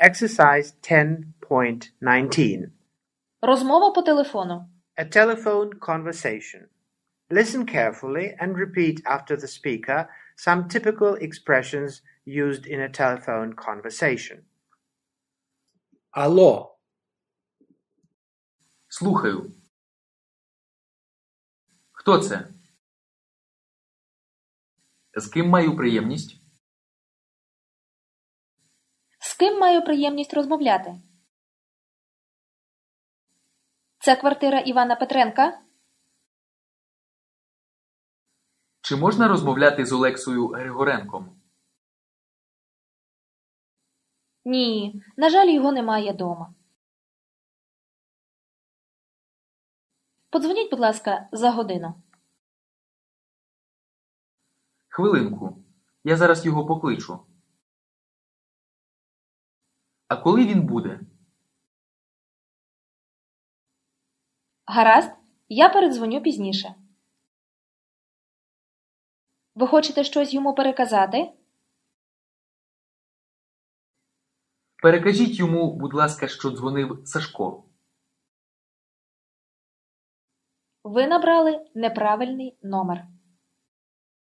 Exercise 10.19. Розмова по телефону. A telephone conversation. Listen carefully and repeat after the speaker some typical expressions used in a telephone conversation. Алло, Слухаю. Хто це? З ким маю приємність? З ким маю приємність розмовляти? Це квартира Івана Петренка? Чи можна розмовляти з Олексою Григоренком? Ні, на жаль, його немає дома. Подзвоніть, будь ласка, за годину. Хвилинку. Я зараз його покличу. А коли він буде? Гаразд, я передзвоню пізніше. Ви хочете щось йому переказати? Перекажіть йому, будь ласка, що дзвонив Сашко. Ви набрали неправильний номер.